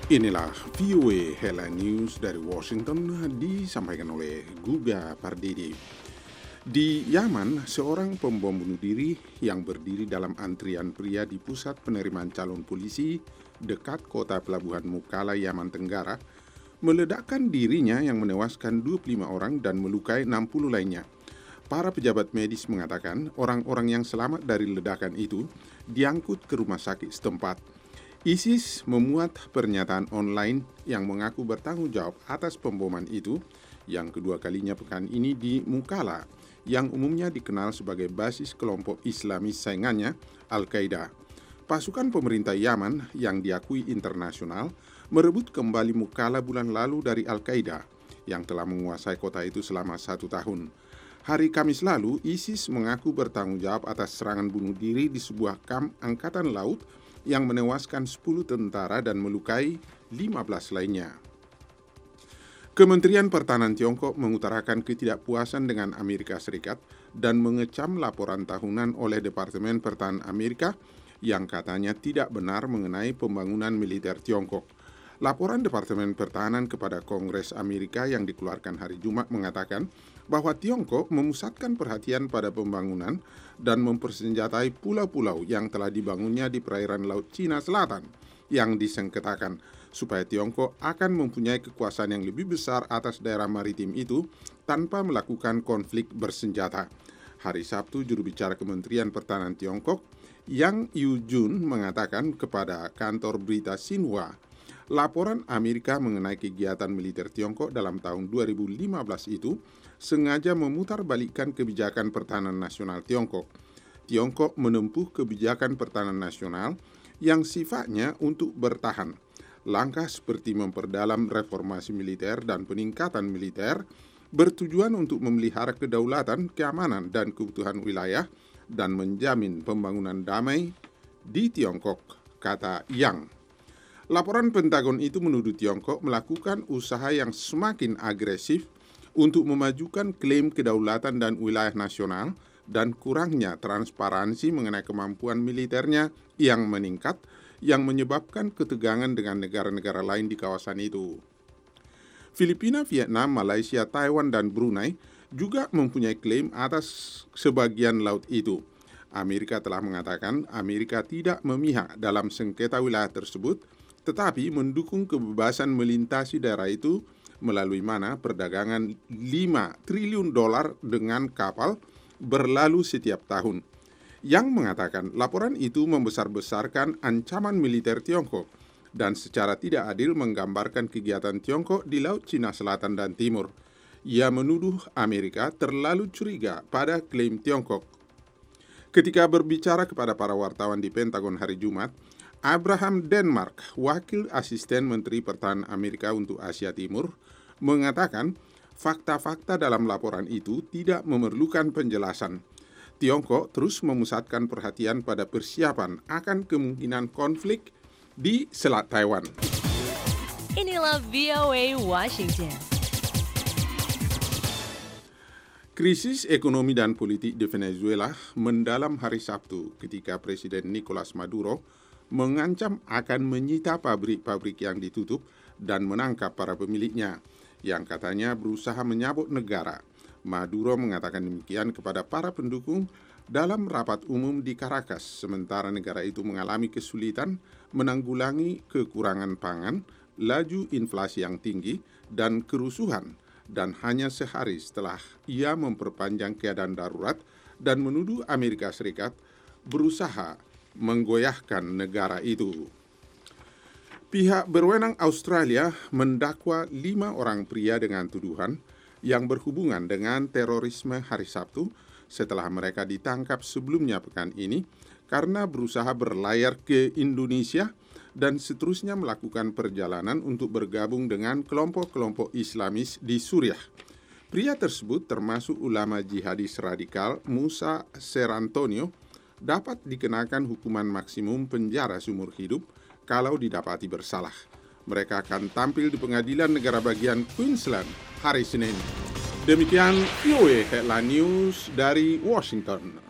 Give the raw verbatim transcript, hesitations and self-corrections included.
Inilah V O A Headline News dari Washington disampaikan oleh Guga Pardidi. Di Yaman, seorang pembom bunuh diri yang berdiri dalam antrian pria di pusat penerimaan calon polisi dekat kota pelabuhan Mukalla, Yaman Tenggara, meledakkan dirinya yang menewaskan dua puluh lima orang dan melukai enam puluh lainnya. Para pejabat medis mengatakan orang-orang yang selamat dari ledakan itu diangkut ke rumah sakit setempat. ISIS memuat pernyataan online yang mengaku bertanggung jawab atas pemboman itu yang kedua kalinya pekan ini di Mukalla, yang umumnya dikenal sebagai basis kelompok Islamis saingannya, Al-Qaeda. Pasukan pemerintah Yaman yang diakui internasional merebut kembali Mukalla bulan lalu dari Al-Qaeda yang telah menguasai kota itu selama satu tahun. Hari Kamis lalu, ISIS mengaku bertanggung jawab atas serangan bunuh diri di sebuah kamp angkatan laut yang menewaskan sepuluh tentara dan melukai lima belas lainnya. Kementerian Pertahanan Tiongkok mengutarakan ketidakpuasan dengan Amerika Serikat dan mengecam laporan tahunan oleh Departemen Pertahanan Amerika yang katanya tidak benar mengenai pembangunan militer Tiongkok. Laporan Departemen Pertahanan kepada Kongres Amerika yang dikeluarkan hari Jumat mengatakan bahwa Tiongkok memusatkan perhatian pada pembangunan dan mempersenjatai pulau-pulau yang telah dibangunnya di perairan Laut Cina Selatan yang disengketakan, supaya Tiongkok akan mempunyai kekuasaan yang lebih besar atas daerah maritim itu tanpa melakukan konflik bersenjata. Hari Sabtu, juru bicara Kementerian Pertahanan Tiongkok, Yang Yu-jun, mengatakan kepada kantor berita Xinhua, laporan Amerika mengenai kegiatan militer Tiongkok dalam tahun dua ribu lima belas itu sengaja memutarbalikkan kebijakan pertahanan nasional Tiongkok. Tiongkok menempuh kebijakan pertahanan nasional yang sifatnya untuk bertahan. Langkah seperti memperdalam reformasi militer dan peningkatan militer bertujuan untuk memelihara kedaulatan, keamanan, dan keutuhan wilayah dan menjamin pembangunan damai di Tiongkok, kata Yang. Laporan Pentagon itu menuduh Tiongkok melakukan usaha yang semakin agresif untuk memajukan klaim kedaulatan dan wilayah nasional dan kurangnya transparansi mengenai kemampuan militernya yang meningkat yang menyebabkan ketegangan dengan negara-negara lain di kawasan itu. Filipina, Vietnam, Malaysia, Taiwan, dan Brunei juga mempunyai klaim atas sebagian laut itu. Amerika telah mengatakan Amerika tidak memihak dalam sengketa wilayah tersebut, tetapi mendukung kebebasan melintasi daerah itu melalui mana perdagangan lima triliun dolar dengan kapal berlalu setiap tahun. Yang mengatakan laporan itu membesar-besarkan ancaman militer Tiongkok dan secara tidak adil menggambarkan kegiatan Tiongkok di Laut Cina Selatan dan Timur. Ia menuduh Amerika terlalu curiga pada klaim Tiongkok. Ketika berbicara kepada para wartawan di Pentagon hari Jumat, Abraham Denmark, wakil asisten Menteri Pertahanan Amerika untuk Asia Timur, mengatakan fakta-fakta dalam laporan itu tidak memerlukan penjelasan. Tiongkok terus memusatkan perhatian pada persiapan akan kemungkinan konflik di Selat Taiwan. Inilah V O A Washington. Krisis ekonomi dan politik di Venezuela mendalam hari Sabtu ketika Presiden Nicolas Maduro mengancam akan menyita pabrik-pabrik yang ditutup dan menangkap para pemiliknya, yang katanya berusaha menyabot negara. Maduro mengatakan demikian kepada para pendukung dalam rapat umum di Caracas, sementara negara itu mengalami kesulitan menanggulangi kekurangan pangan, laju inflasi yang tinggi, dan kerusuhan, dan hanya sehari setelah ia memperpanjang keadaan darurat dan menuduh Amerika Serikat berusaha menggoyahkan negara itu. Pihak berwenang Australia mendakwa lima orang pria dengan tuduhan yang berhubungan dengan terorisme hari Sabtu setelah mereka ditangkap sebelumnya pekan ini karena berusaha berlayar ke Indonesia dan seterusnya melakukan perjalanan untuk bergabung dengan kelompok-kelompok Islamis di Suriah. Pria tersebut termasuk ulama jihadis radikal Musa Serantonio dapat dikenakan hukuman maksimum penjara seumur hidup kalau didapati bersalah. Mereka akan tampil di pengadilan negara bagian Queensland hari Senin. Demikian V O A Headline News dari Washington.